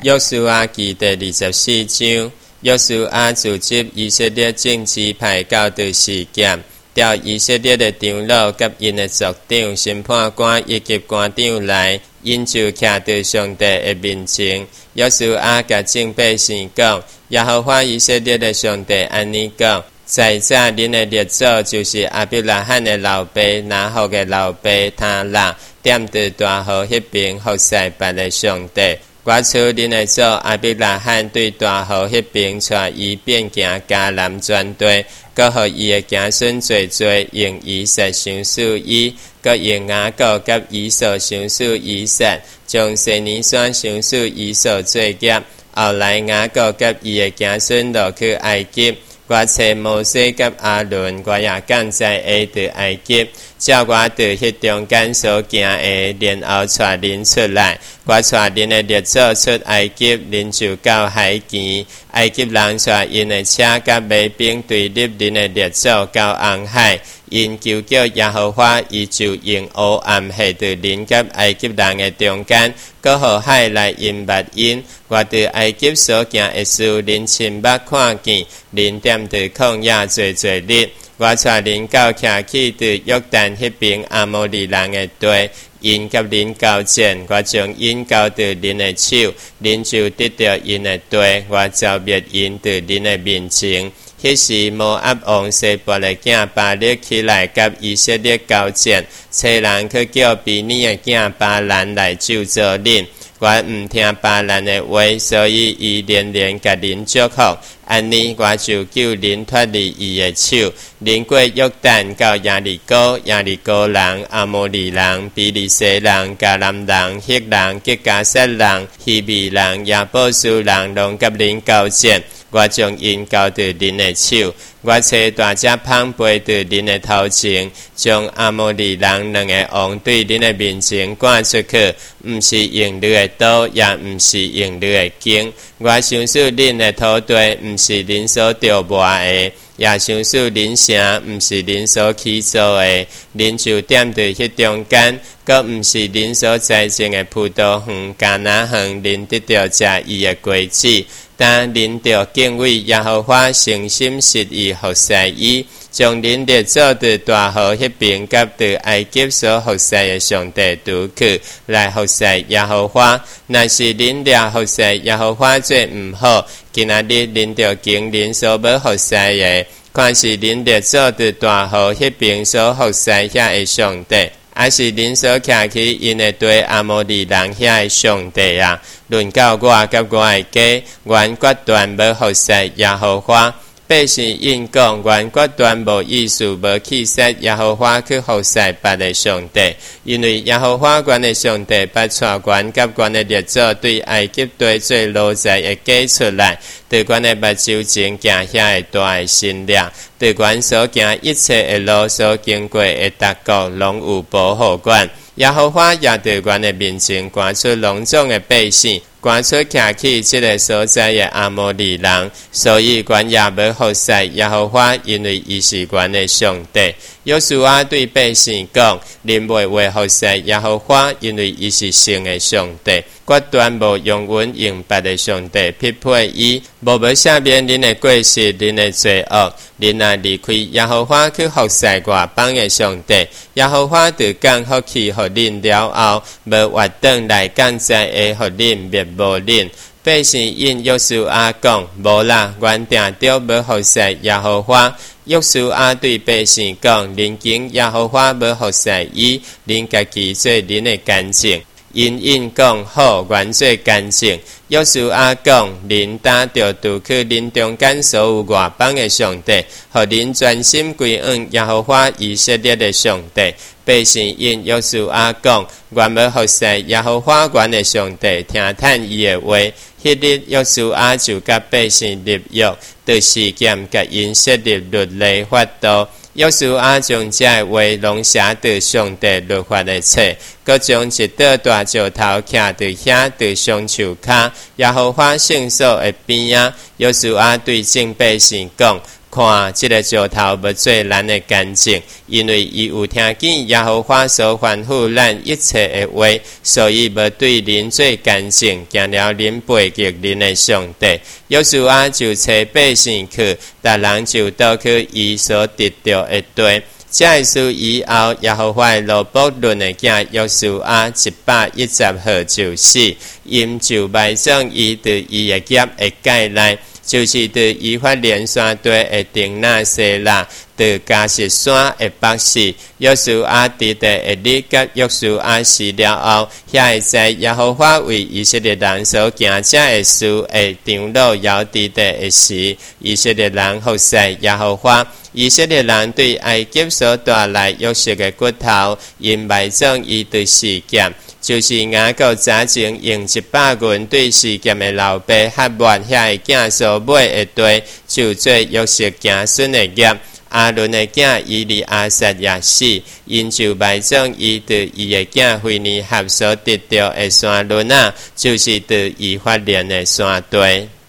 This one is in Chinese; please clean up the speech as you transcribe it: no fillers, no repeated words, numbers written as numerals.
约书亚记第24章，约书亚组织以色列政治派教导事件，调以色列的长老甲因的族长、审判官以及官长来，因就徛在上帝的面前。约书亚甲众百姓讲：耶和华以色列的上帝安尼讲。在早恁的列祖就是亚伯拉罕的老爸、拿鶴的老爸他拉，踮伫大河迄边服侍别的上帝。我找恁的祖亚伯拉罕对大河迄边带伊变行迦南全地，佮互伊的子孙做用以撒相属伊，佮用雅各甲以扫相属以撒，将西尼山相属以扫做业。后来雅各甲伊的子孙落去埃及。我找摩西甲阿伦，我也降在下伫埃及，照我伫迄中间所行的，然后带恁出来。我带恁的列祖出埃及，恁就到海墘。埃及人带因的车甲马兵对立恁的列祖到红海。因求叫耶和华，伊就用黑暗下伫恁甲埃及人的中间，搁互海来淹没因。我伫埃及所行的事，恁亲目看见，恁踮伫旷野做日。我带恁到徛起伫约旦迄边阿摩利人的地，因甲恁交战，我将因交伫恁的手，恁就得到因的地。我消灭因伫恁的面前。迄时摩押王西伯的囝巴力起来甲以色列交战，找人去叫比尼的囝巴兰来救助恁。我毋听巴兰的话，所以伊连连甲恁祝福。安尼我就救恁脱离伊的手，恁过约旦到亚利哥，亚利哥人、阿摩利人、比利洗人、迦南人、赫人、吉加撒人、希比人、亚波斯人，拢甲恁交战。我将因交伫恁的手，我找大只蚌飞伫恁的头前，将阿摩利人两个王对恁的面前赶出去，毋是用你的刀，也毋是用你的弓。我相信恁的土地，毋是恁所着磨的，也相信恁城，毋是恁所起造的。恁就踮伫迄中间，佮毋是恁所栽种的葡萄园、橄榄园，恁得到食伊的果子。但恁着敬畏耶和华，诚心实意服侍伊，将恁列祖伫大河迄边甲伫埃及所服侍的上帝拄去，来服侍耶和华。若是恁俩服侍耶和华做毋好，今仔日恁着经恁所要服侍的，看是恁列祖伫大河迄边所服侍遐的上帝，还是恁所徛起因的对阿摩利人遐的上帝啊？论到我甲我的家，原决断要服侍耶和华。百姓因讲，原决断无意思，无气势耶和华去服侍别的上帝，因为耶和华原的上帝捌带原甲原的列祖对埃及地做奴才的家出来，对原的目睭前行遐的大的心量，对原所行一切的路所经过的达国，拢有保护管。耶和华也对原的面前赶出隆重的百姓，赶出徛起这个所在的阿摩利人，所以原也要服侍耶和华，因为伊是原的上帝。约书亚对百姓讲：恁袂为服侍耶和华，因为伊是圣的上帝，决断无用阮用别的上帝匹配伊，无要赦免恁的过失、恁的罪恶。恁若离开耶和华去服侍外邦的上帝，耶和华就降福气互恁了后，无活转来降灾的互恁灭无恁。百姓因约书亚讲：无啦，原定着要服侍耶和华。约书亚对百姓讲：恁经耶和华要服侍伊，恁家己做恁的干净。因讲好，原做干净。约书亚讲：恁打着拄去恁中间所有外邦的上帝，互恁专心归向耶和华以色列的上帝。百姓因约书亚讲：原要服侍耶和华原的上帝，听叹伊的话。迄日约书亚就甲百姓立约，就是兼甲因设立律例法度。约书亚将这话拢写伫上帝律法的册，佮将一块大石头徛伫遐伫双手骹耶和华圣所的边仔。约书亚对众百姓讲： 看这个石头要做咱的干净，因为伊有听见耶和华所吩咐咱一切的话，所以要对恁做干净，行了恁背逆恁的上帝。约书亚就找百姓去，大人就倒去伊所得到的地。这是以后耶和华罗伯伦的囝约书亚110号就死，因就埋葬伊伫伊的业的界内，就是伫以法莲山地的丁那西拉，伫加实山的北势。约书亚伫地的日甲约书亚死了后，遐在耶和华为以色列人所行这的事的长老摇伫地的时，以色列人服侍耶和华。以色列人对埃及所带来约瑟的骨头，因埋葬伊对示剑，就是雅各早前用100银对示剑的老爸哈莫遐的囝所买的地，就做约瑟子孙的业。阿伦的囝伊利阿撒也死，因就埋葬伊对伊的囝菲尼哈所得到的山伦啊，就是对以法莲的山地。